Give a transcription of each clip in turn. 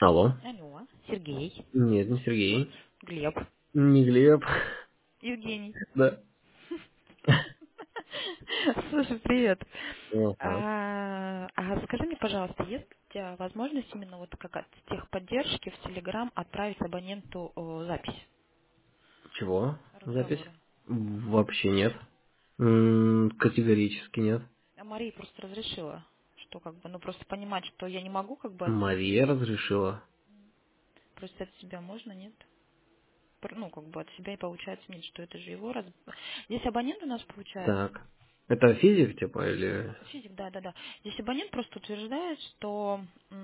Алло. Алло, Сергей, Нет, не Сергей. Глеб, Не Глеб. Евгений. Да. Слушай, привет. Ага. Скажи мне, пожалуйста, есть у тебя возможность именно вот как от техподдержки в Телеграм отправить абоненту запись Чего? Запись? разговора? Вообще нет. Категорически нет. А Мария просто разрешила, что как бы, ну просто понимать, что я не могу как бы Мария разрешила. просто от себя можно, нет? Ну, как бы от себя и получается нет, что это же его Здесь абонент у нас получается. Так. Это физик, типа, или... Физик, да, да, да. Здесь абонент просто утверждает, что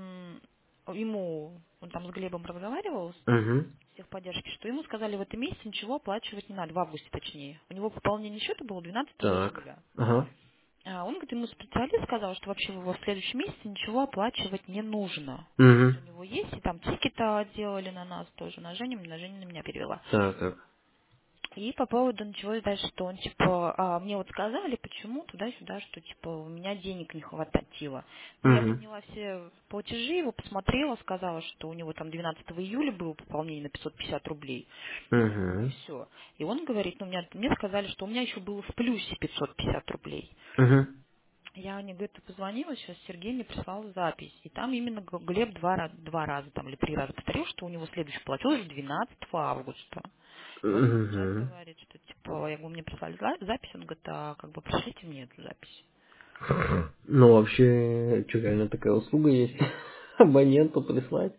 ему, он там с Глебом разговаривал Угу. с техподдержки, что ему сказали в этом месяце ничего оплачивать не надо, в августе точнее. У него пополнение счета было 12 Так. июля. Ага. А он, говорит, ему специалист сказал, что вообще его в следующем месяце ничего оплачивать не нужно. То Угу. есть у него есть, и там тикета делали на нас тоже, на Женю на меня перевела. Так, так. И по поводу началось дальше, что он, типа, мне вот сказали, почему туда-сюда, что, типа, у меня денег не хватило. Ну, я Угу. подняла все платежи, его посмотрела, сказала, что у него там 12 июля было пополнение на 550 рублей. Ну и Угу. все. И он говорит, ну, мне сказали, что у меня еще было в плюсе 550 рублей. Угу. Я не, говорит, позвонила, сейчас Сергей мне прислал запись. И там именно Глеб два раза там, или три раза повторил, что у него следующий платеж 12 августа. И вот он сейчас Угу. говорит, что типа, я говорю, мне прислали запись, он говорит, а как бы пришлите мне эту запись. Ну, вообще, что, реально такая услуга есть? Абоненту прислать?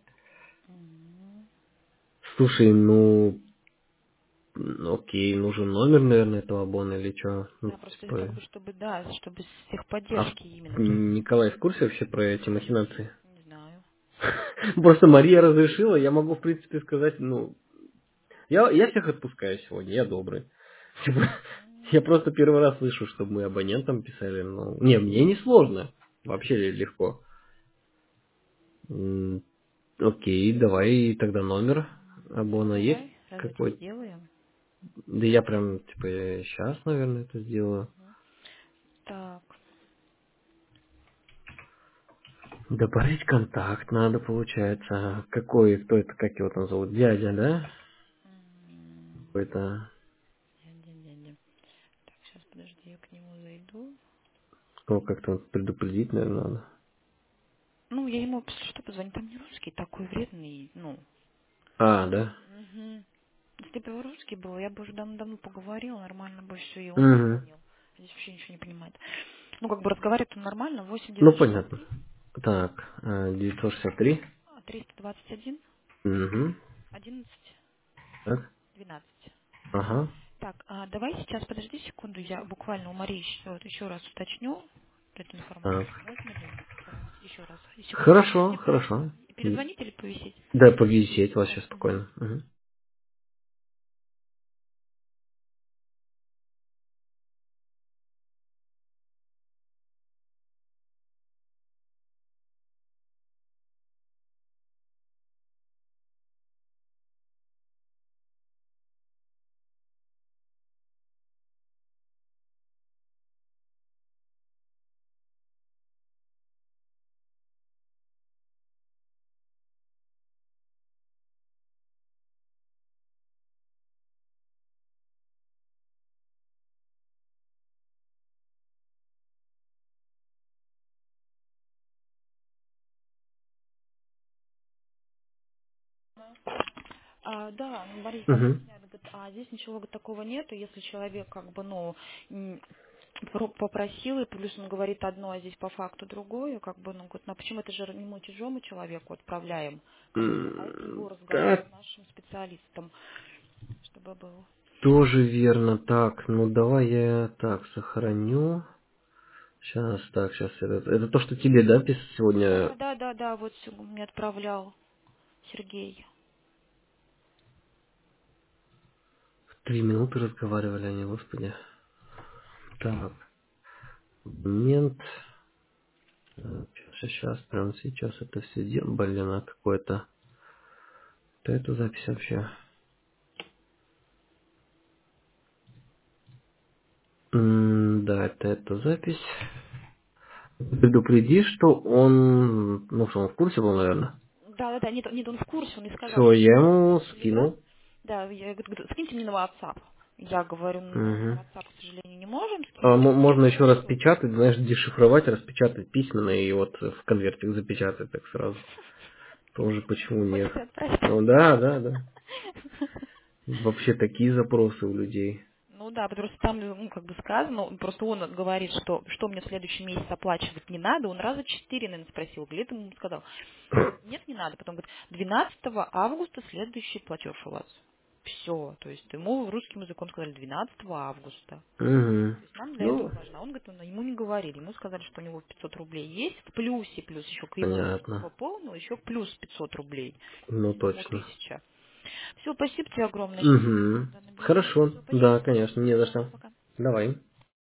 М. Слушай, ну, окей, нужен номер, наверное, этого абона или что? Ну, Да, просто как типа, бы, чтобы, да, чтобы с а техподдержки именно, то есть, Николай в курсе вообще про эти махинации? не знаю. Просто Мария разрешила, я могу, в принципе, сказать, ну, я всех отпускаю сегодня, я добрый. Типа, я просто первый раз слышу, чтобы мы абонентам писали, ну, не, мне не сложно, вообще легко. Окей, давай тогда номер Ну, абона есть давай, давайте какой? сделаем. Да я прям, типа, сейчас, наверное, это сделаю. Мгм. Так. Добавить контакт надо, получается. Какой, кто это, как его там зовут? Дядя, да? М, Какой-то, не. Так, сейчас, подожди, я к нему зайду. ну, как-то предупредить, наверное, надо. Ну, я ему, если что, позвонить, там не русский, такой вредный, ну. А, да? Угу. Если бы русский был, я бы уже давно поговорила, нормально бы все, и он бы Угу. понял. Здесь вообще ничего не понимает. Ну, как бы разговаривает он нормально, Ну, понятно. 8963, Так, 963. 321, Угу. 11, Так, 12. ага. Так, давай сейчас, подожди секунду, я буквально у Марии еще раз уточню эту Так. информацию. Можно ли отправить еще раз? И секунду, Хорошо, подождите, хорошо. пожалуйста. Перезвонить или повисеть? Да, повисеть вас Да. сейчас Мгм. спокойно. Мгм. Да, Борис, там Угу. объясняет, говорит, здесь ничего такого нету, если человек как бы, ну, попросил, и плюс он говорит одно, а здесь по факту другое, как бы, ну, говорит, ну, а почему это же не мы чужому человеку отправляем, как бы, а это его разговор Да, с нашим специалистом, чтобы был. тоже верно. Так, ну давай я так сохраню. Сейчас, так, сейчас. Это то, что тебе, да, писал сегодня? Да, вот мне отправлял Сергей. 3 минуты разговаривали они, господи. Так, момент. Сейчас, прямо сейчас это все дело. Блин, а какое-то... Да эту запись вообще. Да, это эту запись. Предупреди, что он... Ну, что он в курсе был, наверное. Да, нет, он в курсе, он и сказал, Все, что я ему Телеграм. скинул. Да, я говорю, скиньте мне на WhatsApp. Я говорю, ну, на Угу. WhatsApp, к сожалению, не можем А скинуть. можно еще распечатать, знаешь, дешифровать, распечатать письменно и вот в конвертик запечатать так сразу. Тоже почему нет? Хочешь отправить? Ну да, да, да. Вообще такие запросы у людей. Ну да, потому что там, ну, как бы сказано, просто он говорит, что мне в следующем месяце оплачивать не надо. Он раза 4, наверное, спросил. Глеб ему сказал, нет, не надо. Потом говорит, 12 августа следующий платеж у вас. Все. То есть ему русским языком сказали 12 августа. Угу. То есть нам для этого Ну, важно. А он говорит, ему не говорили. Ему сказали, что у него 500 рублей есть в плюсе, плюс еще квитанцию понятно. пополнил, еще плюс 500 рублей. Ну Ему точно. 1000. Все, спасибо тебе огромное. Сейчас Угу. наберу. Хорошо. Все, спасибо. Да, конечно, не за что. Пока-пока. Давай.